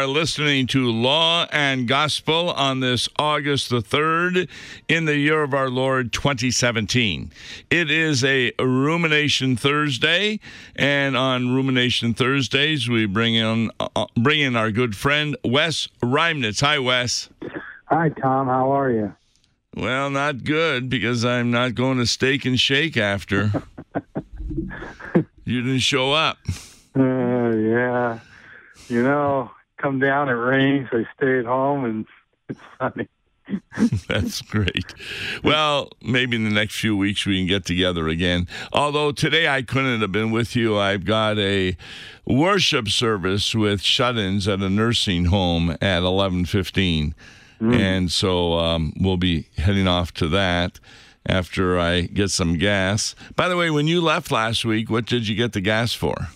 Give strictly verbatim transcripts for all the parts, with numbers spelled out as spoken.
are listening to Law and Gospel on this August the third in the year of our Lord twenty seventeen. It is a Rumination Thursday, and on Rumination Thursdays, we bring in uh, bring in our good friend, Wes Reimnitz. Hi, Wes. Hi, Tom. How are you? Well, not good, because I'm not going to Steak and Shake after. You didn't show up. Uh, yeah. You know, come down, it rains, I stay at home, and it's sunny. That's great. Well, maybe in the next few weeks we can get together again. Although today I couldn't have been with you. I've got a worship service with shut-ins at a nursing home at eleven fifteen. Mm. And so um, we'll be heading off to that after I get some gas. By the way, when you left last week, what did you get the gas for?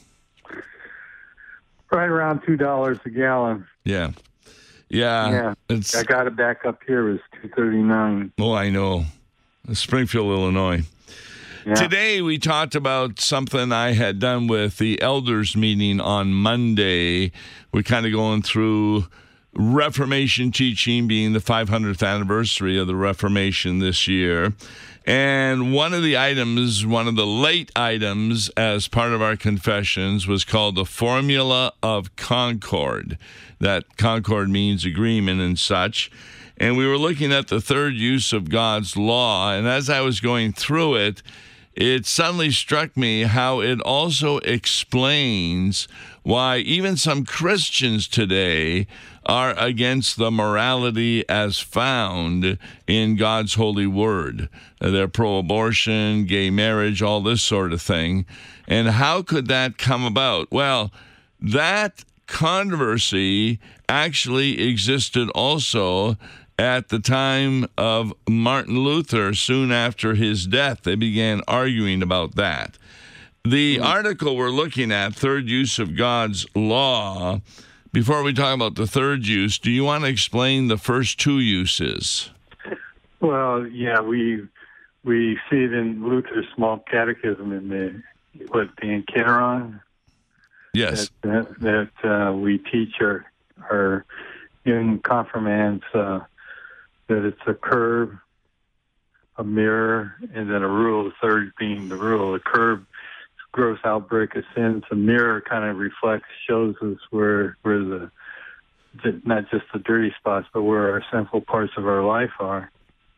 Right around two dollars a gallon. Yeah. Yeah. Yeah. It's, I got it back up here. It was two thirty-nine. Oh, I know. Springfield, Illinois. Yeah. Today we talked about something I had done with the elders meeting on Monday. We're kind of going through Reformation teaching, being the five hundredth anniversary of the Reformation this year. And one of the items, one of the late items as part of our confessions was called the Formula of Concord. That concord means agreement and such. And we were looking at the third use of God's law. And as I was going through it, it suddenly struck me how it also explains why even some Christians today are against the morality as found in God's holy word. They're pro-abortion, gay marriage, all this sort of thing. And how could that come about? Well, that controversy actually existed also at the time of Martin Luther. Soon after his death, they began arguing about that. The mm-hmm. article we're looking at, Third Use of God's Law, before we talk about the third use, do you want to explain the first two uses? Well, yeah, we we see it in Luther's Small Catechism in the, what, the Enchiridion? Yes. That, that, that uh, we teach our, our young confirmants uh, that it's a curb, a mirror, and then a rule, the third being the rule. A curb, gross outbreak of sins. A mirror kind of reflects, shows us where where the, the not just the dirty spots, but where our sinful parts of our life are.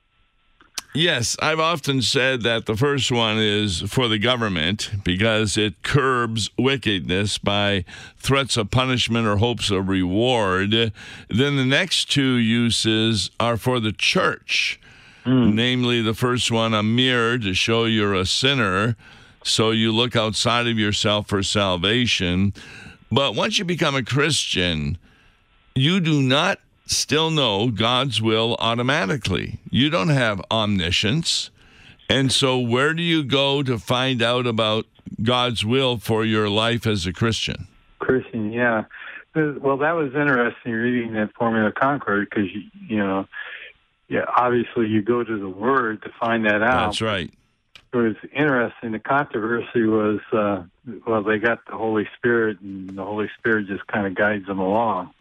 Yes, I've often said that the first one is for the government because it curbs wickedness by threats of punishment or hopes of reward. Then the next two uses are for the church, mm. namely the first one, a mirror to show you're a sinner, so you look outside of yourself for salvation. But once you become a Christian, you do not still know God's will automatically. You don't have omniscience. And so where do you go to find out about God's will for your life as a Christian? Christian, yeah. Well, that was interesting reading that Formula of Concord because, you, you know, yeah, obviously you go to the Word to find that out. That's right. It was interesting. The controversy was, uh, well, they got the Holy Spirit, and the Holy Spirit just kind of guides them along.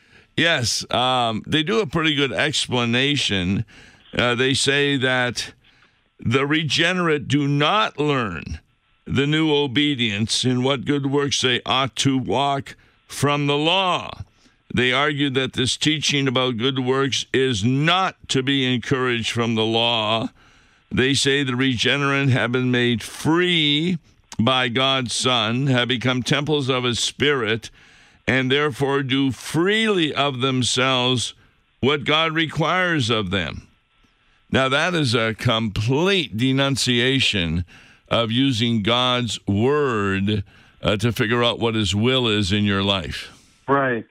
Yes, um, they do a pretty good explanation. Uh, they say that the regenerate do not learn the new obedience in what good works they ought to walk from the law. They argue that this teaching about good works is not to be encouraged from the law. They say the regenerate have been made free by God's Son, have become temples of His Spirit, and therefore do freely of themselves what God requires of them. Now, that is a complete denunciation of using God's Word uh, to figure out what His will is in your life. Right.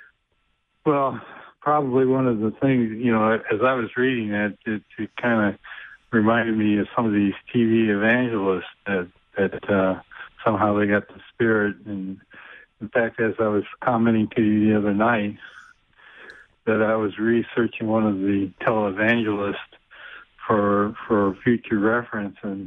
Well, probably one of the things, you know, as I was reading that, it, it kind of reminded me of some of these T V evangelists that, that uh, somehow they got the Spirit. And in fact, as I was commenting to you the other night, that I was researching one of the televangelists for for future reference, and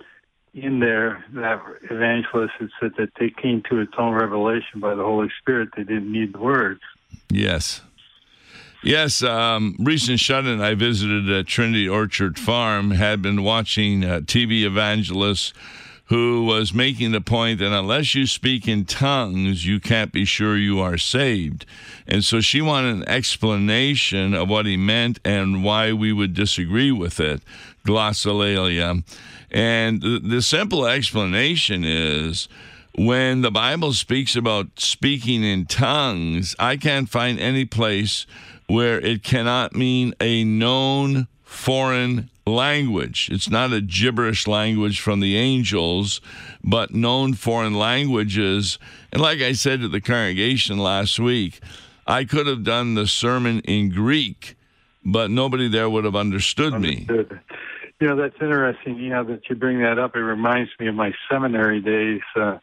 in there, that evangelist had said that they came to its own revelation by the Holy Spirit. They didn't need the Word. Yes. Yes, um, recent shut-in I visited at Trinity Orchard Farm, had been watching a T V evangelist who was making the point that unless you speak in tongues, you can't be sure you are saved. And so she wanted an explanation of what he meant and why we would disagree with it, glossolalia. And the, the simple explanation is, when the Bible speaks about speaking in tongues, I can't find any place where it cannot mean a known foreign language. It's not a gibberish language from the angels, but known foreign languages. And like I said to the congregation last week, I could have done the sermon in Greek, but nobody there would have understood, understood. me. You know, that's interesting, you know, that you bring that up. It reminds me of my seminary days uh,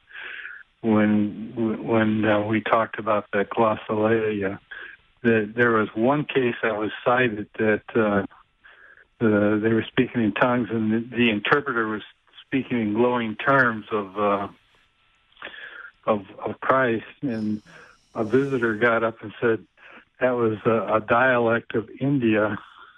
when when uh, we talked about the glossolalia. The, there was one case that was cited that uh, the, they were speaking in tongues, and the, the interpreter was speaking in glowing terms of, uh, of of Christ. And a visitor got up and said that was a, a dialect of India.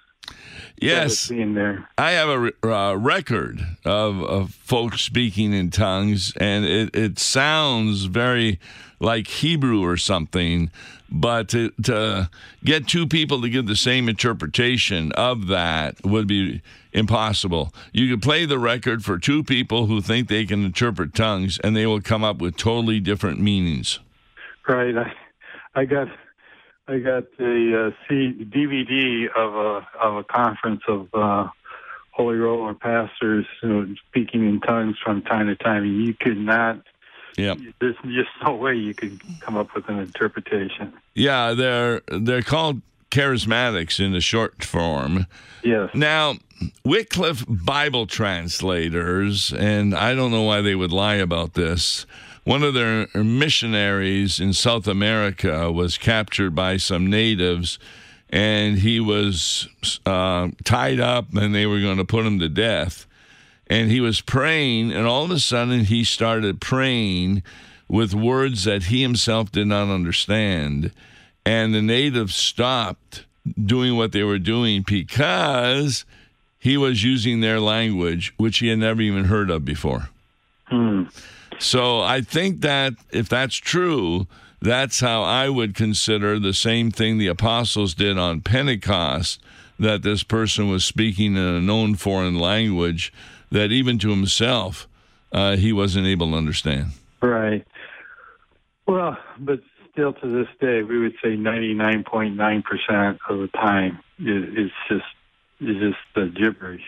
Yes, being there. I have a uh, record of, of folks speaking in tongues, and it, it sounds very like Hebrew or something, but to, to get two people to give the same interpretation of that would be impossible. You could play the record for two people who think they can interpret tongues, and they will come up with totally different meanings. Right. I, I got... I got a uh, C- D V D of a of a conference of uh, Holy Roller pastors, you know, speaking in tongues from time to time, and you could not. Yeah. There's just no way you could come up with an interpretation. Yeah, they're they're called charismatics in the short form. Yes. Now, Wycliffe Bible translators, and I don't know why they would lie about this. One of their missionaries in South America was captured by some natives, and he was uh, tied up, and they were going to put him to death. And he was praying, and all of a sudden he started praying with words that he himself did not understand. And the natives stopped doing what they were doing because he was using their language, which he had never even heard of before. Hmm. So I think that if that's true, that's how I would consider the same thing the apostles did on Pentecost, that this person was speaking in a known foreign language that even to himself uh, he wasn't able to understand. Right. Well, but still to this day, we would say ninety-nine point nine percent of the time is, is just is just the gibberish.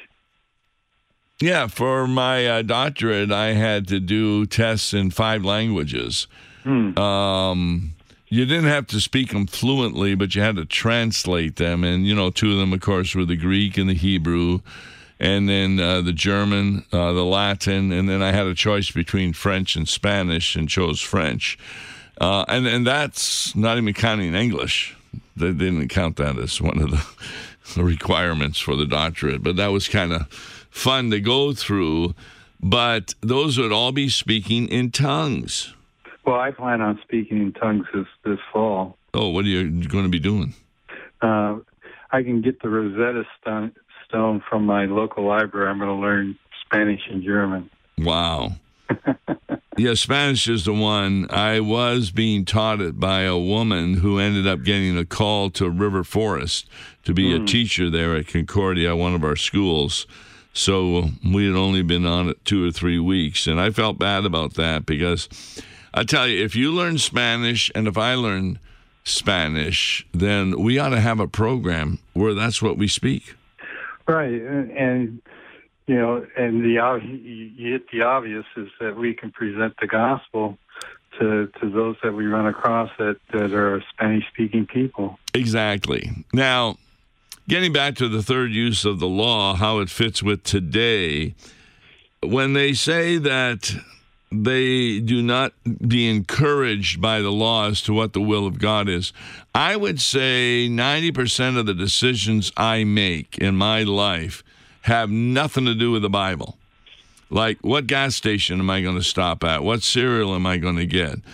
Yeah, for my uh, doctorate, I had to do tests in five languages. Hmm. Um, you didn't have to speak them fluently, but you had to translate them. And, you know, two of them, of course, were the Greek and the Hebrew, and then uh, the German, uh, the Latin, and then I had a choice between French and Spanish and chose French. Uh, and, and that's not even counting English. They didn't count that as one of the requirements for the doctorate, but that was kind of fun to go through. But those would all be speaking in tongues. Well, I plan on speaking in tongues this, this fall. Oh, what are you going to be doing? Uh, I can get the Rosetta Stone, stone from my local library. I'm going to learn Spanish and German. Wow. Yeah, Spanish is the one. I was being taught it by a woman who ended up getting a call to River Forest to be mm. a teacher there at Concordia, one of our schools. So we had only been on it two or three weeks, and I felt bad about that because I tell you, if you learn Spanish and if I learn Spanish, then we ought to have a program where that's what we speak. Right, and you know, and the you hit the obvious is that we can present the gospel to to those that we run across that, that are Spanish-speaking people. Exactly. Now, getting back to the third use of the law, how it fits with today, when they say that they do not be encouraged by the law as to what the will of God is, I would say ninety percent of the decisions I make in my life have nothing to do with the Bible. Like, what gas station am I going to stop at? What cereal am I going to get?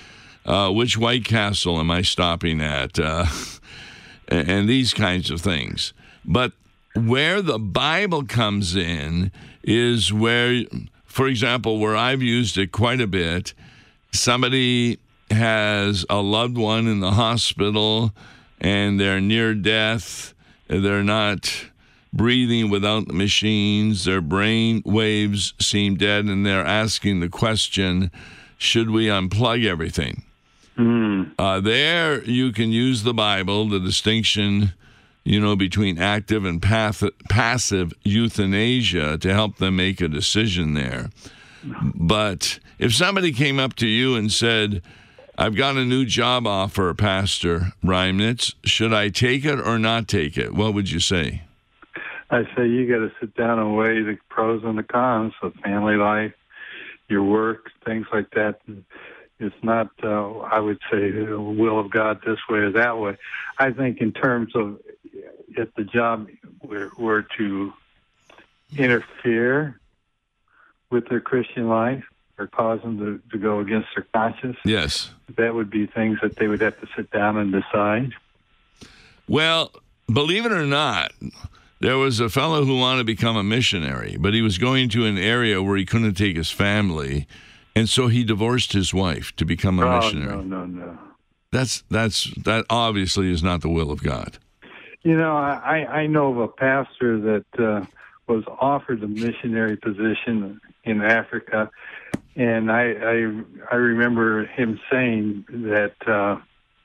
Uh, which White Castle am I stopping at? Uh, and, and these kinds of things. But where the Bible comes in is where, for example, where I've used it quite a bit, somebody has a loved one in the hospital and they're near death. They're not breathing without the machines. Their brain waves seem dead, and they're asking the question, should we unplug everything? Mm. Uh, there you can use the Bible, the distinction, you know, between active and path- passive euthanasia to help them make a decision there. But if somebody came up to you and said, I've got a new job offer, Pastor Reimnitz, should I take it or not take it? What would you say? I say you got to sit down and weigh the pros and the cons of family life, your work, things like that. And it's not, uh, I would say, the will of God this way or that way. I think in terms of if the job were, were to interfere with their Christian life or cause them to, to go against their conscience, yes, that would be things that they would have to sit down and decide. Well, believe it or not, there was a fellow who wanted to become a missionary, but he was going to an area where he couldn't take his family, and so he divorced his wife to become a oh, missionary. No, no, no. That's that's that obviously is not the will of God. You know, I, I know of a pastor that uh, was offered a missionary position in Africa, and I I, I remember him saying that uh,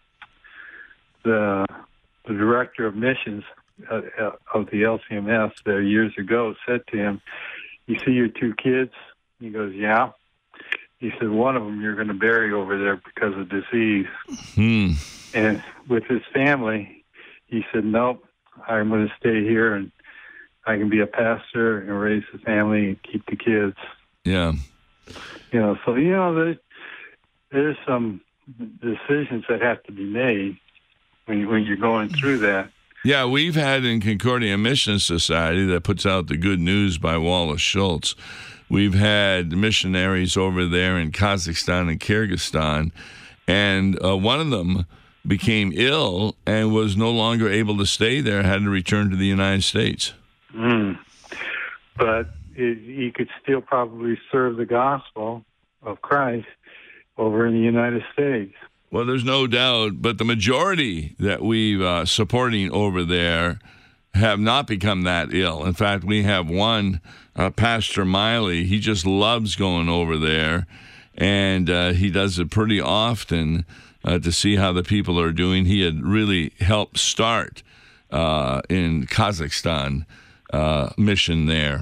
the the director of missions uh, of the L C M S there years ago said to him, "You see your two kids?" He goes, "Yeah." He said, "One of them you're going to bury over there because of disease." Hmm. And with his family, he said, "Nope, I'm going to stay here and I can be a pastor and raise the family and keep the kids." Yeah. You know, so, you know, there's, there's some decisions that have to be made when, you, when you're going through that. Yeah, we've had in Concordia Mission Society that puts out the Good News by Wallace Schultz. We've had missionaries over there in Kazakhstan and Kyrgyzstan, and uh, one of them became ill and was no longer able to stay there, had to return to the United States. Mm. But it, he could still probably serve the gospel of Christ over in the United States. Well, there's no doubt, but the majority that we're uh, supporting over there have not become that ill. In fact, we have one, uh, Pastor Miley. He just loves going over there, and uh, he does it pretty often uh, to see how the people are doing. He had really helped start uh, in Kazakhstan uh, mission there.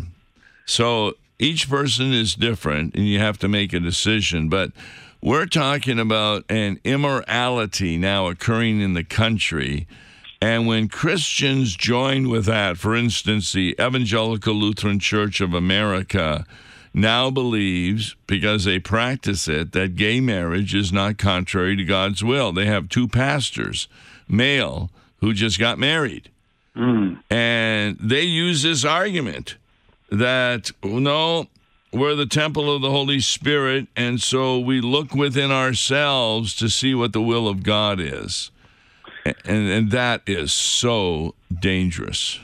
So each person is different, and you have to make a decision. But we're talking about an immorality now occurring in the country. And when Christians join with that, for instance, the Evangelical Lutheran Church of America now believes, because they practice it, that gay marriage is not contrary to God's will. They have two pastors, male, who just got married. Mm. And they use this argument that, no, we're the temple of the Holy Spirit, and so we look within ourselves to see what the will of God is. And, and that is so dangerous.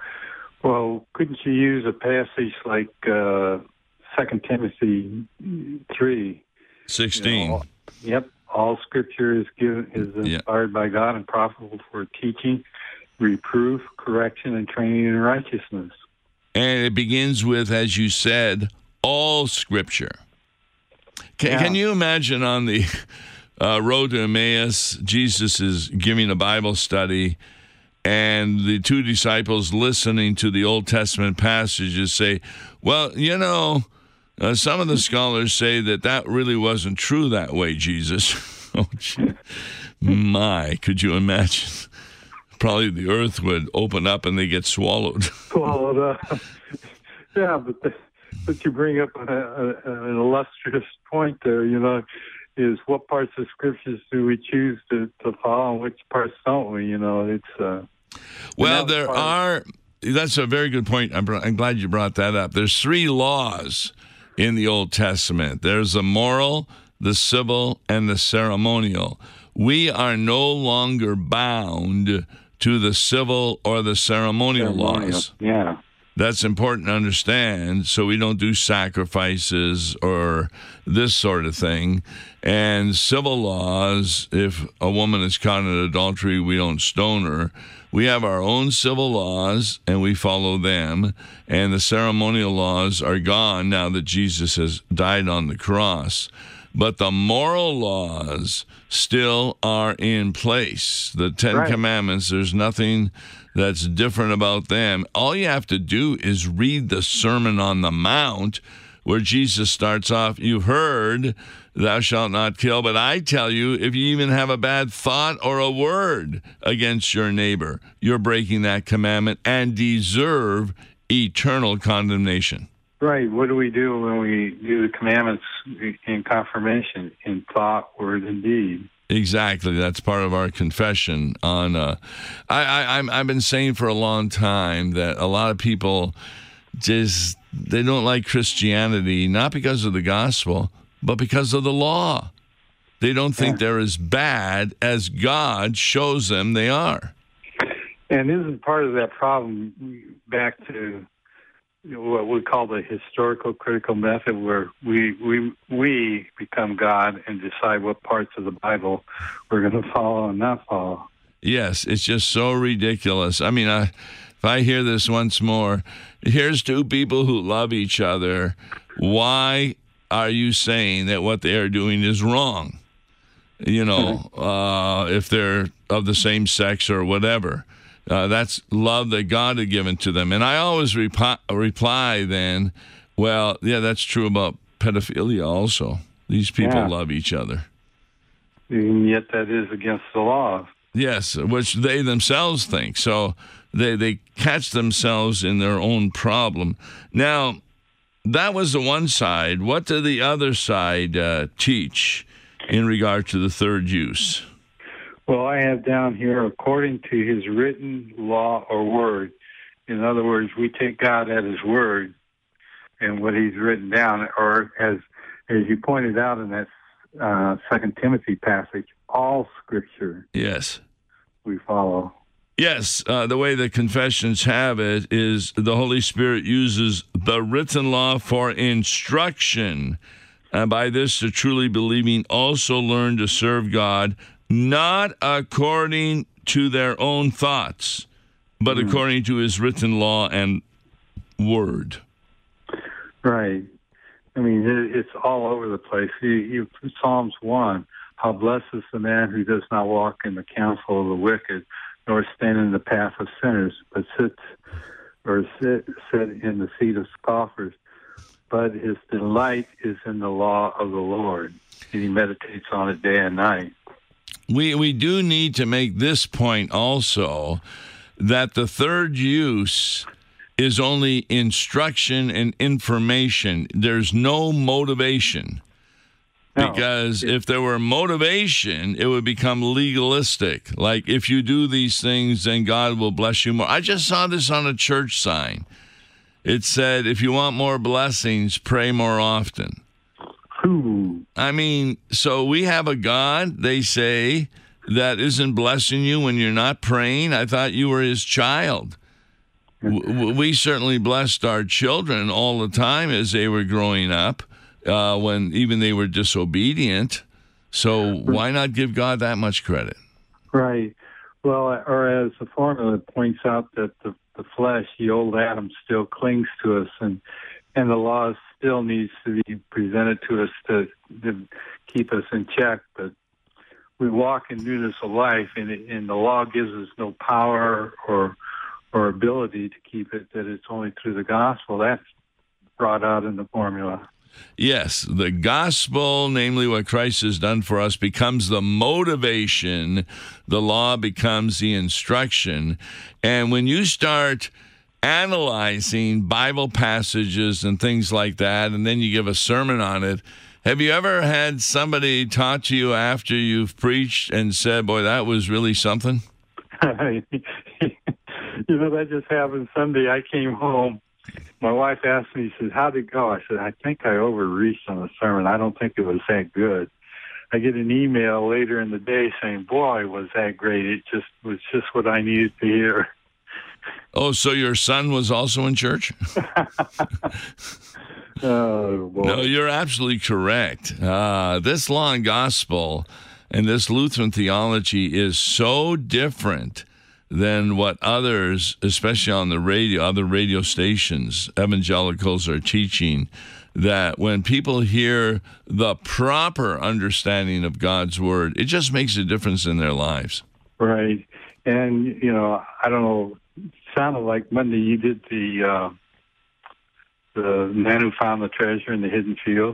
Well, couldn't you use a passage like uh, Second Timothy three? sixteen. You know, all, yep. All Scripture is given is inspired yeah. by God and profitable for teaching, reproof, correction, and training in righteousness. And it begins with, as you said, all Scripture. Can, yeah. can you imagine on the Uh, road to Emmaus, Jesus is giving a Bible study, and the two disciples listening to the Old Testament passages say, well, you know, uh, some of the scholars say that that really wasn't true that way, Jesus. Oh, gee. My, could you imagine? Probably the earth would open up and they get swallowed. Swallowed up. Yeah, but, the, but you bring up a, a, an illustrious point there, you know, is what parts of scriptures do we choose to, to follow and which parts don't we? You know, it's... Uh, well, there are... That's a very good point. I'm, I'm glad you brought that up. There's three laws in the Old Testament. There's the moral, the civil and the ceremonial. We are no longer bound to the civil or the ceremonial, ceremonial. laws. Yeah. That's important to understand, so we don't do sacrifices or this sort of thing. And civil laws, if a woman is caught in adultery, we don't stone her. We have our own civil laws, and we follow them. And the ceremonial laws are gone now that Jesus has died on the cross. But the moral laws still are in place. The Ten right. Commandments, there's nothing that's different about them. All you have to do is read the Sermon on the Mount, where Jesus starts off, you've heard, thou shalt not kill, but I tell you, if you even have a bad thought or a word against your neighbor, you're breaking that commandment and deserve eternal condemnation. Right. What do we do when we do the commandments in confirmation, in thought, word, and deed? Exactly. That's part of our confession. On, uh, I, I, I'm, I've been saying for a long time that a lot of people just, they don't like Christianity, not because of the gospel, but because of the law. They don't think yeah. they're as bad as God shows them they are. And isn't part of that problem back to what we call the historical critical method, where we we we become God and decide what parts of the Bible we're going to follow and not follow? Yes, it's just so ridiculous. I mean, I, if I hear this once more, here's two people who love each other. Why are you saying that what they are doing is wrong? You know, uh, if they're of the same sex or whatever. Uh, that's love that God had given to them. And I always reply, reply then, well, yeah, that's true about pedophilia also. These people yeah. love each other. And yet that is against the law. Yes, which they themselves think. So they, they catch themselves in their own problem. Now, that was the one side. What did the other side uh, teach in regard to the third use? Well, I have down here, according to his written law or word. In other words, we take God at his word and what he's written down, or as as you pointed out in that uh, Second Timothy passage, all Scripture. Yes. We follow. Yes, uh, the way the confessions have it is the Holy Spirit uses the written law for instruction, and by this the truly believing also learn to serve God, not according to their own thoughts, but mm. according to his written law and word. Right. I mean, it's all over the place. You, you, Psalms one, how blessed is the man who does not walk in the counsel of the wicked, nor stand in the path of sinners, but sits or sit, sit in the seat of scoffers. But his delight is in the law of the Lord, and he meditates on it day and night. We we do need to make this point also, that the third use is only instruction and information. There's no motivation. No. Because if there were motivation, it would become legalistic. Like, if you do these things, then God will bless you more. I just saw this on a church sign. It said, if you want more blessings, pray more often. Ooh. I mean, so we have a God, they say, that isn't blessing you when you're not praying. I thought you were his child. W- we certainly blessed our children all the time as they were growing up, uh, when even they were disobedient. So why not give God that much credit? Right. Well, or as the formula points out, that the, the flesh, the old Adam, still clings to us, and and the law still needs to be presented to us to, to keep us in check. But we walk in newness of life, and, it, and the law gives us no power or or ability to keep it, that it's only through the gospel. That's brought out in the formula. Yes, the gospel, namely what Christ has done for us, becomes the motivation. The law becomes the instruction. And when you start analyzing Bible passages and things like that, and then you give a sermon on it, have you ever had somebody talk to you after you've preached and said, boy, that was really something? You know, that just happened Sunday. I came home My wife asked me, she said, how'd it go? I said, I think I overreached on the sermon. I don't think it was that good. I get an email later in the day saying, boy, was that great. It just was just what I needed to hear. Oh, so your son was also in church? Oh, boy. No, you're absolutely correct. Uh, this law and gospel and this Lutheran theology is so different than what others, especially on the radio, other radio stations, evangelicals are teaching, that when people hear the proper understanding of God's word, it just makes a difference in their lives. Right. And, you know, I don't know, it sounded like Monday you did the uh, the man who found the treasure in the hidden field.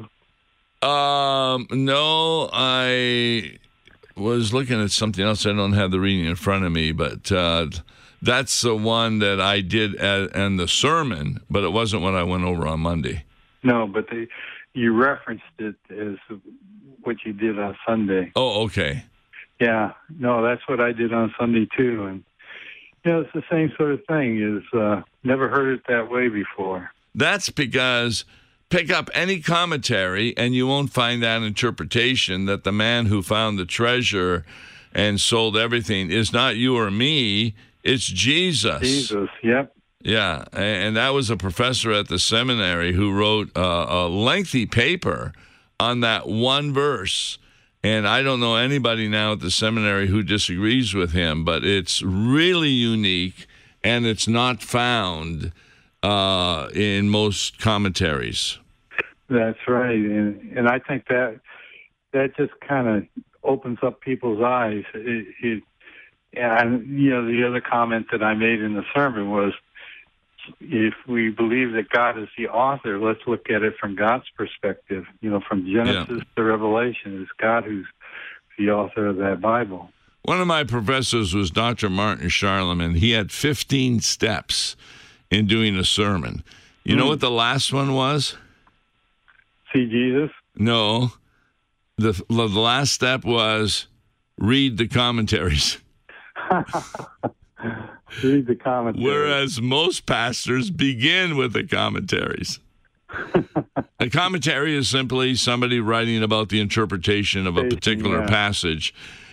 Um, no, I was looking at something else. I don't have the reading in front of me, but uh, that's the one that I did at, and the sermon, but it wasn't what I went over on Monday. No, but they, you referenced it as what you did on Sunday. Oh, okay. Yeah, no, that's what I did on Sunday too, and you know, it's the same sort of thing. Is uh, never heard it that way before. That's because pick up any commentary and you won't find that interpretation that the man who found the treasure and sold everything is not you or me, it's Jesus. Jesus, yep. Yeah, and that was a professor at the seminary who wrote a, a lengthy paper on that one verse. And I don't know anybody now at the seminary who disagrees with him, but it's really unique, and it's not found uh, in most commentaries. That's right, and and I think that that just kind of opens up people's eyes. It, it, and you know, the other comment that I made in the sermon was, if we believe that God is the author, let's look at it from God's perspective. You know, from Genesis yeah. to Revelation, it's God who's the author of that Bible. One of my professors was Doctor Martin Charlemagne. He had fifteen steps in doing a sermon. You mm. know what the last one was? See Jesus? No. The, the last step was read the commentaries. Read the commentaries. Whereas most pastors begin with the commentaries. A commentary is simply somebody writing about the interpretation of a particular yeah. passage.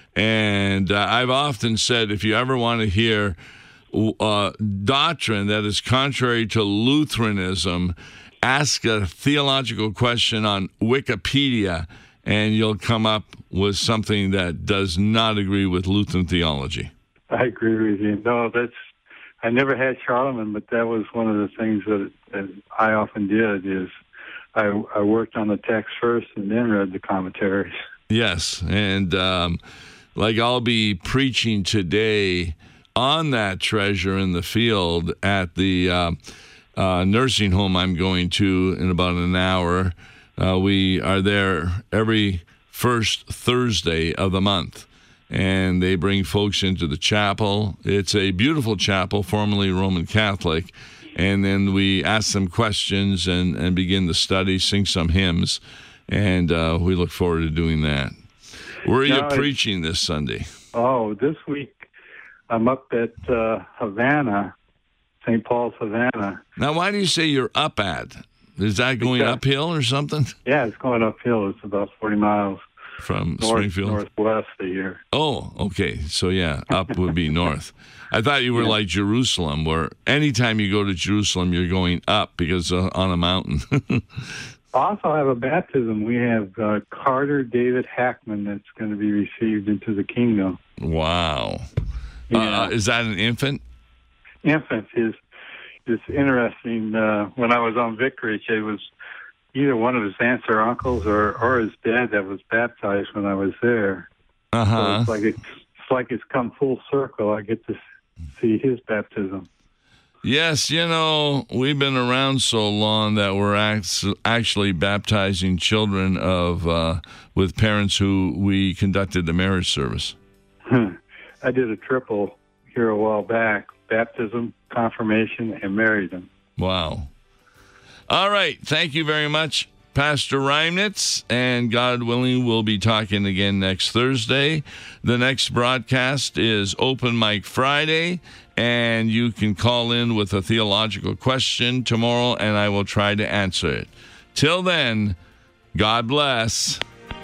And uh, I've often said, if you ever want to hear uh, doctrine that is contrary to Lutheranism, ask a theological question on Wikipedia, and you'll come up with something that does not agree with Lutheran theology. I agree with you. No, that's, I never had Charlemagne, but that was one of the things that, that I often did is I, I worked on the text first and then read the commentaries. Yes, and um, like I'll be preaching today on that treasure in the field at the uh, uh, nursing home I'm going to in about an hour. Uh, we are there every first Thursday of the month. And they bring folks into the chapel. It's a beautiful chapel, formerly Roman Catholic. And then we ask them questions and, and begin the study, sing some hymns. And uh, we look forward to doing that. Where are now, you preaching this Sunday? Oh, this week I'm up at uh, Havana, Saint Paul's, Havana. Now, why do you say you're up at? Is that going because, uphill or something? Yeah, it's going uphill. It's about forty miles. From North, Springfield? Northwest a year. Oh, okay. So, yeah, up would be north. I thought you were yeah. like Jerusalem, where anytime you go to Jerusalem, you're going up because uh, on a mountain. Also, I have a baptism. We have uh, Carter David Hackman that's going to be received into the kingdom. Wow. Yeah. Uh, is that an infant? Infant is it's interesting. Uh, when I was on vicarage, it was either one of his aunts or uncles or, or his dad that was baptized when I was there. Uh-huh. So it's like it's, it's like it's come full circle. I get to see his baptism. Yes, you know, we've been around so long that we're actually baptizing children of uh, with parents who we conducted the marriage service. I did a triple here a while back, baptism, confirmation, and married them. Wow. All right. Thank you very much, Pastor Reimnitz. And God willing, we'll be talking again next Thursday. The next broadcast is Open Mic Friday, and you can call in with a theological question tomorrow, and I will try to answer it. Till then, God bless.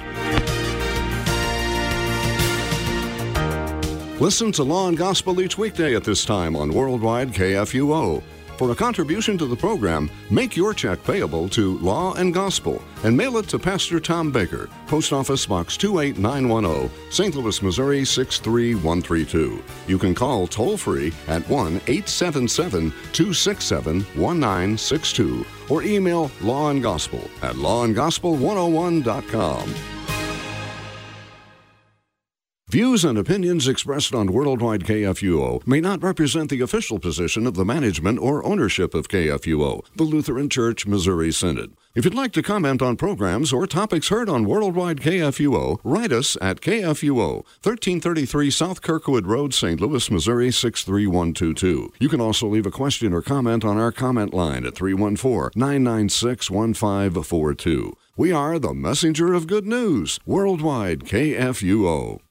Listen to Law and Gospel each weekday at this time on Worldwide K F U O. For a contribution to the program, make your check payable to Law and Gospel and mail it to Pastor Tom Baker, Post Office Box two eight nine one zero, Saint Louis, Missouri six three one three two. You can call toll-free at one eight seven seven, two six seven, one nine six two or email Law and Gospel at law and gospel one oh one dot com. Views and opinions expressed on Worldwide K F U O may not represent the official position of the management or ownership of K F U O, the Lutheran Church Missouri Synod. If you'd like to comment on programs or topics heard on Worldwide K F U O, write us at K F U O, thirteen thirty-three South Kirkwood Road, Saint Louis, Missouri six three one two two. You can also leave a question or comment on our comment line at three one four, nine nine six, one five four two. We are the messenger of good news, Worldwide K F U O.